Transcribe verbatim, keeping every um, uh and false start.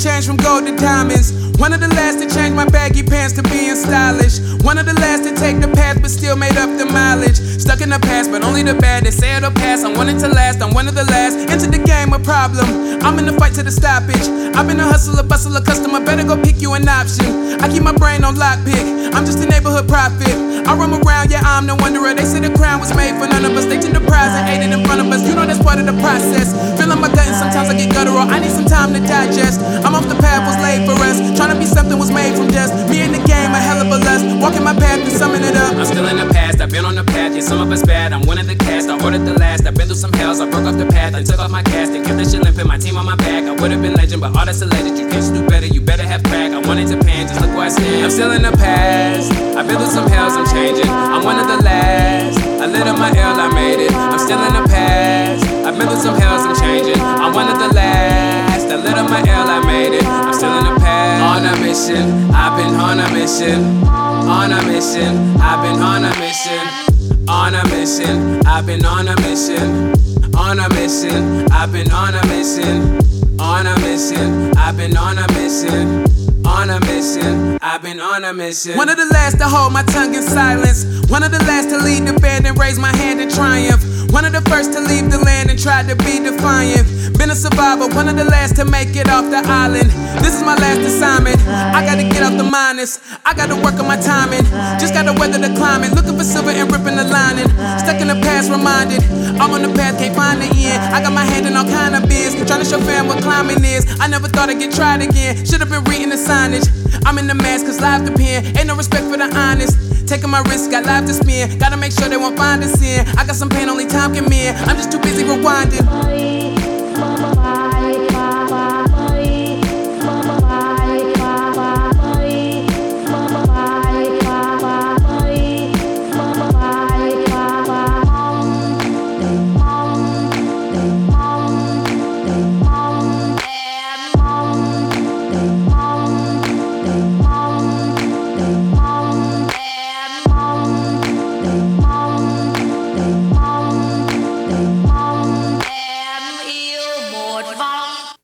change from gold to diamonds. One of the last to change my baggy pants to being stylish. One of the last to take the path but still made up the mileage. Stuck in the past but only the bad, they say it'll pass. I'm wanting to last, I'm one of the last. Into the game a problem, I'm in the fight to the stoppage. I've been a hustler, bustler, customer, better go pick you an option. I keep my brain on lockpick, I'm just a neighborhood prophet. I roam around, yeah, I'm the wanderer. They say the crown was made for none of us. They took the prize and ate it in front of us. You know that's part of the process. Feeling my gut and sometimes I get guttural. I need some time to digest. I'm off the path was laid for us. Trying to be something was made from dust. Me in the game, a hell of a lust. Walking my path and summing it up. I'm still in the past, I've been on the path. Yeah, some of us bad, I'm one of the cast. I ordered the last, I've been through some hells. I broke off the path, I took off my cast and kept that shit limping. My team on my back, I would've been legend, but all that's alleged. You can't just do better, you better have crack. I wanted to pan, just look where I stand. I'm still in the past, I've been through some hells, I'm changing. I'm one of the last, I lit up my L, I made it. I'm still in the past, I've been through some hells, I'm changing. I'm one of the last, I lit up my L, I made it. I'm still in the past, on a mission, I've been on a mission. On a mission, I've been on a mission. On a mission, I've been on a mission. On a mission, I've been on a mission. On a mission, I've been on a mission. On a mission, I've been on a mission. One of the last to hold my tongue in silence. One of the last to lead the band and raise my hand in triumph. One of the first to leave the land and try to be defiant. Been a survivor, one of the last to make it off the island. This is my last assignment, I gotta get off the minus. I gotta work on my timing, just gotta weather the climate. Looking for silver and ripping the lining. Stuck in the past, reminded I'm on the path, can't find the end. I got my hand in all kind of biz, trying to show fam what climbing is. I never thought I'd get tried again, should've been reading the signage. I'm in the mask cause life depend, ain't no respect for the honest. Taking my risk, got life to spend, gotta make sure they won't find us in. I got some pain only time can mend, I'm just too busy rewinding.